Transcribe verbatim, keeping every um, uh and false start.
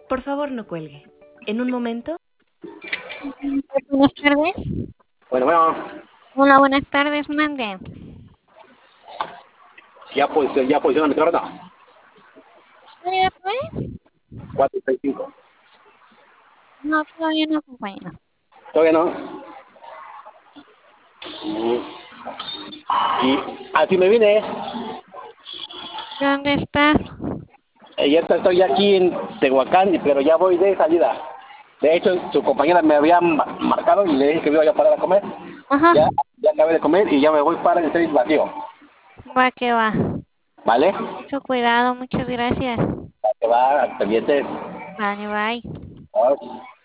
Por favor, no cuelgue. En un momento. Buenas tardes. Bueno, bueno, Hola, buenas tardes, mande. ya, pues, ya posiciona mi carta. ¿Todavía fue? cuatro seis cinco. No, todavía no, compañero. Todavía no. Mm. Y así me vine. ¿Dónde estás? Eh, ya estoy aquí en Tehuacán, pero ya voy de salida. De hecho, su compañera me había ma- marcado y le dije que me iba a parar a comer. Ajá, Ya, ya acabé de comer y ya me voy para el tren vacío. va que va. ¿Vale? Mucho cuidado, muchas gracias. Que va, pendientes. Vale, bye. Chao.